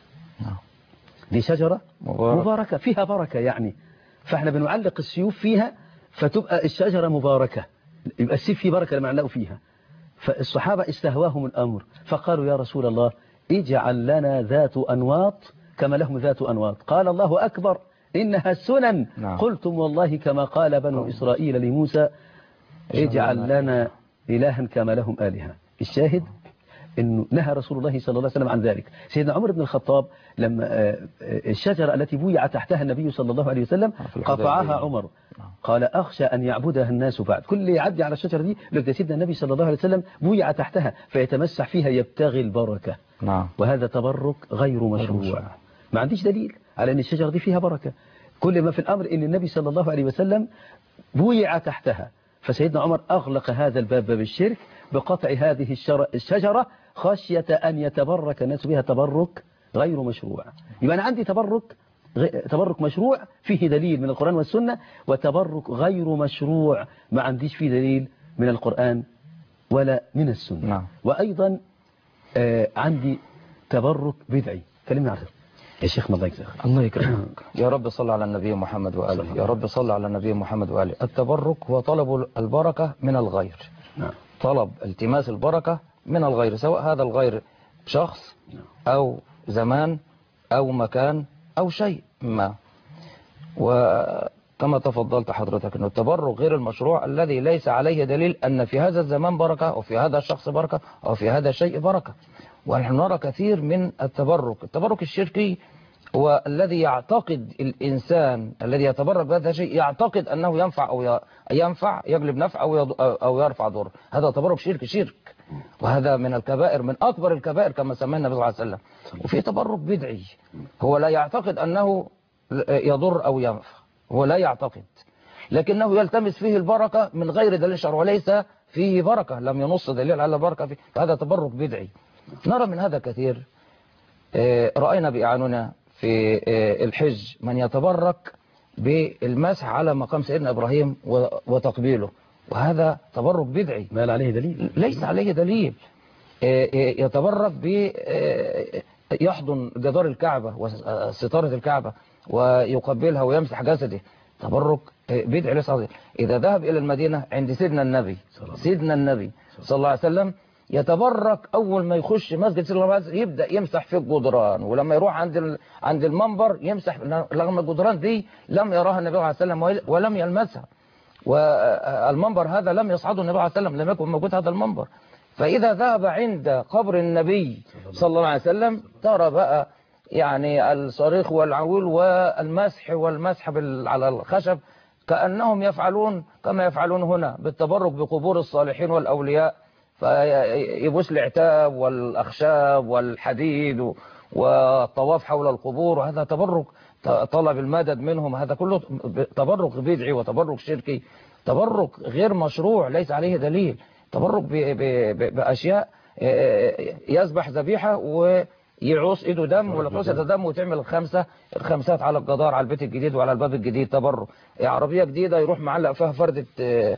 دي شجرة مبارك. مباركة فيها بركة يعني، فاحنا بنعلق السيوف فيها فتبقى الشجرة مباركة، يبقى السيف فيه بركة لما نعلقوا فيها. فالصحابة استهواهم الأمر فقالوا يا رسول الله اجعل لنا ذات أنواط كما لهم ذات أنواط. قال الله أكبر إنها السنن. نعم. قلتم والله كما قال بنو إسرائيل لموسى اجعل لنا إلها كما لهم آلهة. الشاهد إنه نهى رسول الله صلى الله عليه وسلم عن ذلك. سيدنا عمر بن الخطاب لما الشجرة التي بويع تحتها النبي صلى الله عليه وسلم قطعها عمر، قال أخشى أن يعبدها الناس بعد. كل يعدي على الشجرة دي لقد سيدنا النبي صلى الله عليه وسلم بويع تحتها فيتمسح فيها يبتغي البركة. نعم. وهذا تبرك غير مشروع، ما عنديش دليل على أن الشجرة دي فيها بركة. كل ما في الأمر أن النبي صلى الله عليه وسلم بويع تحتها، فسيدنا عمر أغلق هذا الباب بالشرك بقطع هذه الشجرة خشية أن يتبرك الناس بها تبرك غير مشروع. يبقى أنا عندي تبرك تبرك مشروع فيه دليل من القرآن والسنة، وتبرك غير مشروع ما عنديش فيه دليل من القرآن ولا من السنة. نعم. وأيضا آه عندي تبرك بدعي. كلمنا عنه يا شيخ. الله يجزاك. الله يكرمك. يا رب صل على النبي محمد وآله. يا رب صل على النبي محمد وآله. التبرك هو طلب البركة من الغير. نعم. طلب التماس البركة من الغير، سواء هذا الغير شخص أو زمان أو مكان أو شيء ما. وكما تفضلت حضرتك أنه التبرك غير المشروع الذي ليس عليه دليل أن في هذا الزمان بركة أو في هذا الشخص بركة أو في هذا الشيء بركة. ونحن نرى كثير من التبرك. التبرك الشركي هو الذي يعتقد الإنسان الذي يتبرك بهذا الشيء يعتقد أنه ينفع أو ينفع يجلب نفع أو أو يرفع ضر. هذا تبرك شرك شرك، وهذا من الكبائر، من أكبر الكبائر كما سماه النبي صلى الله عليه وسلم. وفي تبرك بدعي هو لا يعتقد أنه يضر أو ينفع، هو لا يعتقد، لكنه يلتمس فيه البركة من غير دليل شرعي وليس فيه بركة، لم ينص دليل على بركة فيه، فهذا تبرك بدعي. نرى من هذا كثير. رأينا بأعيننا في الحج من يتبرك بالمسح على مقام سيدنا إبراهيم وتقبيله، وهذا تبرك بدعي ما عليه دليل، ليس عليه دليل. يتبرك ب يحضن جدار الكعبة وستارة الكعبة ويقبلها ويمسح جسده، تبرك بدعي ليس عليه. إذا ذهب إلى المدينة عند سيدنا النبي سيدنا النبي صلى الله عليه وسلم يتبرك أول ما يخش مسجد سيدنا الله عليه وسلم يبدأ يمسح في الجدران، ولما يروح عند عند المنبر يمسح، رغم الجدران دي لم يراها النبي عليه السلام ولم يلمسها، والمنبر هذا لم يصعده النبي عليه السلام، لم يكن موجود هذا المنبر. فإذا ذهب عند قبر النبي صلى الله عليه وسلم ترى بقى يعني الصريخ والعول والمسح والمسح على الخشب كأنهم يفعلون كما يفعلون هنا بالتبرك بقبور الصالحين والأولياء، فيبوس العتاب والأخشاب والحديد والطواف حول القبور، وهذا تبرك طلب المدد منهم، هذا كله تبرك بدعي وتبرك شركي، تبرك غير مشروع ليس عليه دليل. تبرك بأشياء يذبح ذبيحة ويعوص ايده دم ولا تعوص ايده دم وتعمل الخمسة الخمسات على الجدار على البيت الجديد وعلى الباب الجديد، تبرك. عربية جديدة يروح معلق فيها فردة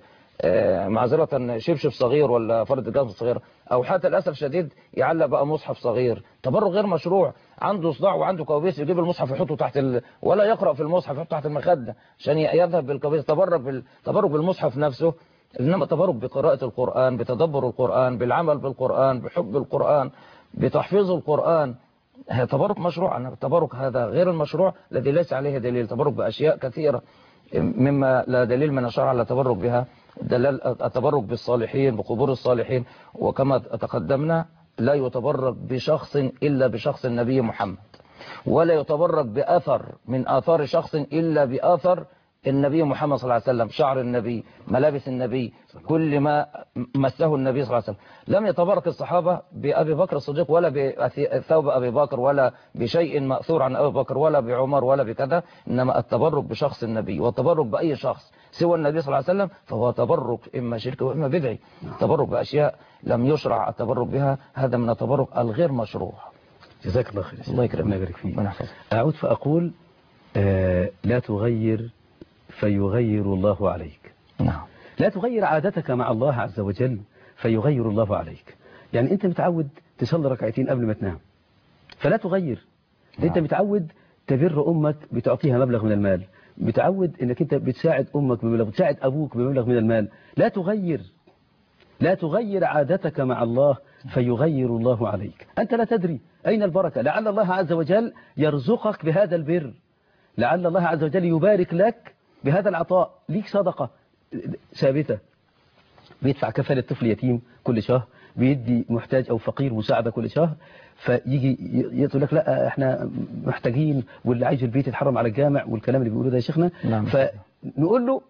معذرة شبشب صغير ولا فردة جزمة صغيرة، او حتى للاسف شديد يعلق بقى مصحف صغير، تبرك غير مشروع. عنده صداع وعنده كوابيس يجيب المصحف يحطه تحت ال... ولا يقرأ في المصحف يحطه تحت المخدة عشان يذهب بالكوابيس. تبرك بال... تبرك بالمصحف نفسه، إنما تبرك بقراءة القرآن، بتدبر القرآن، بالعمل بالقرآن، بحب القرآن، بتحفيظ القرآن، تبرك مشروع. التبرك هذا غير المشروع الذي ليس عليه دليل. تبرك بأشياء كثيرة مما لا دليل من الشرع على التبرك بها، دلال التبرك بالصالحين بقبور الصالحين. وكما تقدمنا لا يتبرك بشخص إلا بشخص النبي محمد، ولا يتبرك بأثر من آثار شخص إلا بأثر النبي محمد صلى الله عليه وسلم، شعر النبي، ملابس النبي، كل ما مسه النبي صلى الله عليه وسلم. لم يتبرك الصحابة بأبي بكر الصديق ولا بثوب أبي بكر ولا بشيء مأثور عن أبي بكر ولا بعمر ولا بكذا، إنما التبرك بشخص النبي. والتبرك بأي شخص سوى النبي صلى الله عليه وسلم فهو تبرك إما شرك وإما بدعي. تبرك بأشياء لم يشرع التبرك بها، هذا من التبرك الغير مشروع. جزاك الله خير. الله يكرمك ويبارك فيك. أعود فأقول آه لا تغير فيغير الله عليك. نعم. لا تغير عادتك مع الله عز وجل فيغير الله عليك. يعني أنت متعود تصلي ركعتين قبل ما تنام، فلا تغير. نعم. أنت متعود تبر أمك بتعطيها مبلغ من المال، متعود أنك أنت بتساعد أمك بمبلغ، بتساعد أبوك بمبلغ من المال. لا تغير لا تغير عادتك مع الله فيغير الله عليك. أنت لا تدري أين البركة. لعل الله عز وجل يرزقك بهذا البر، لعل الله عز وجل يبارك لك بهذا العطاء. ليك صدقة ثابتة، بيدفع كفالة طفل يتيم كل شهر، بيدي محتاج أو فقير مساعدة كل شهر، فيجي يقول لك لا احنا محتاجين واللي عايز البيت يتحرم على الجامع والكلام اللي بيقوله ده يا شيخنا. نعم. فنقول له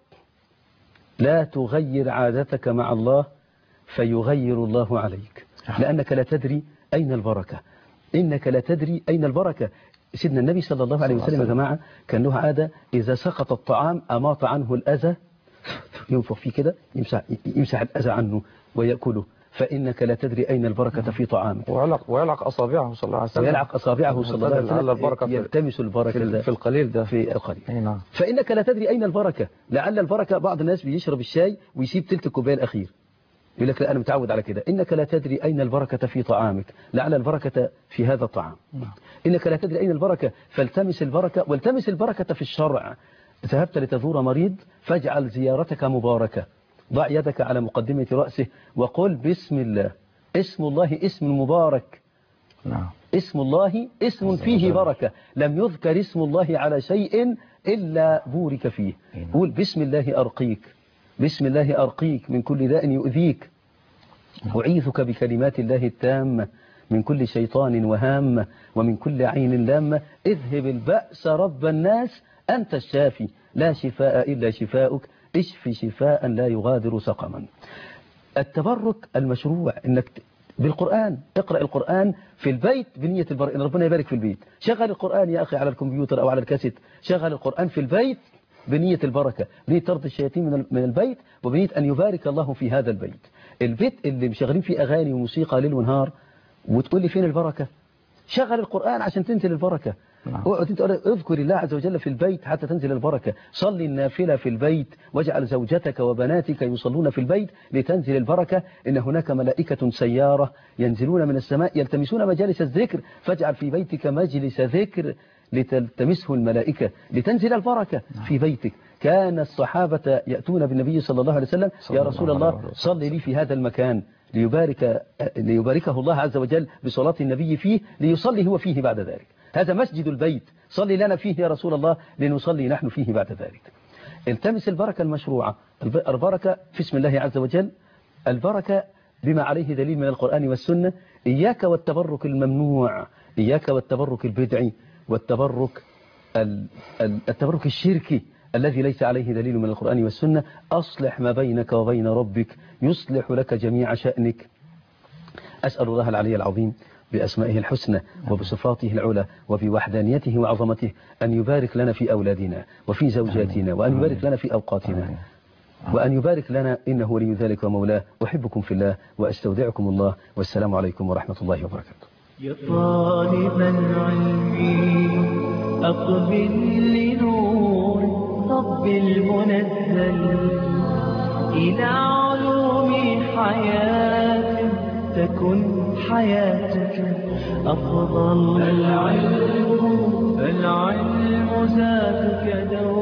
لا تغير عادتك مع الله فيغير الله عليك، لأنك لا تدري أين البركة. إنك لا تدري أين البركة. سيدنا النبي صلى الله عليه وسلم يا جماعة كان له عادة إذا سقط الطعام أماط عنه الأذى، ينفخ فيه كده يمسح, يمسح الأذى عنه ويأكله، فإنك لا تدري أين البركة في طعامك. ويلعق, ويلعق أصابعه صلى الله عليه وسلم، ويلعق أصابعه صلى الله عليه وسلم، البركة يلتمس البركة في, في القليل ده في القليل. نعم. فإنك لا تدري أين البركة. لعل البركة بعض الناس بيشرب الشاي ويسيب تلت الكوباية الأخير، يقول لك لا أنا متعود على كده. إنك لا تدري أين البركة في طعامك، لعل البركة في هذا الطعام. إنك لا تدري أين البركة، فالتمس البركة، والتمس البركة في الشرع. ذهبت لتزور مريض فاجعل زيارتك مباركة، ضع يدك على مقدمة رأسه وقل بسم الله. اسم الله اسم مبارك. نعم. اسم الله اسم فيه بركة، لم يذكر اسم الله على شيء إلا بورك فيه. قول بسم الله أرقيك، بسم الله أرقيك من كل داء يؤذيك، أعيذك بكلمات الله التامة من كل شيطان وهامة ومن كل عين لامة، اذهب البأس رب الناس أنت الشافي لا شفاء إلا شفاؤك، اشفي شفاء لا يغادر سقما. التبرك المشروع انك بالقرآن، اقرأ القرآن في البيت بنية البركة، ان ربنا يبارك في البيت. شغل القرآن يا أخي على الكمبيوتر أو على الكاسيت، شغل القرآن في البيت بنية البركة، بنية طرد الشياطين من البيت، وبنية أن يبارك الله في هذا البيت. البيت اللي مشغلين فيه أغاني وموسيقى ليل ونهار وتقول لي فين البركة؟ شغل القرآن عشان تنزل البركة. اذكر الله عز وجل في البيت حتى تنزل البركة. صلي النافلة في البيت، واجعل زوجتك وبناتك يصلون في البيت لتنزل البركة. إن هناك ملائكة سيارة ينزلون من السماء يلتمسون مجالس الذكر، فاجعل في بيتك مجلس ذكر لتلتمسه الملائكة لتنزل البركة في بيتك. كان الصحابة يأتون بالنبي صلى الله عليه وسلم يا رسول الله صلي لي في هذا المكان، ليبارك ليباركه الله عز وجل بصلاة النبي فيه، ليصلي هو فيه بعد ذلك. هذا مسجد البيت، صلي لنا فيه يا رسول الله لنصلي نحن فيه بعد ذلك. التمس البركة المشروعة. البركة في اسم الله عز وجل، البركة بما عليه دليل من القرآن والسنة. إياك والتبرك الممنوع، إياك والتبرك البدعي والتبرك التبرك الشركي الذي ليس عليه دليل من القرآن والسنة. أصلح ما بينك وبين ربك يصلح لك جميع شأنك. أسأل الله العلي العظيم بأسمائه الحسنى وبصفاته العلى وبوحدانيته وعظمته أن يبارك لنا في أولادنا وفي زوجاتنا وأن يبارك لنا في أوقاتنا وأن يبارك لنا إنه ولي ذلك ومولاه. أحبكم في الله وأستودعكم الله، والسلام عليكم ورحمة الله وبركاته. يا طالب العلم أقبل لنور رب المنزل إلى علوم حياة تكن حياتك أفضل. العلم العلم زادك دوما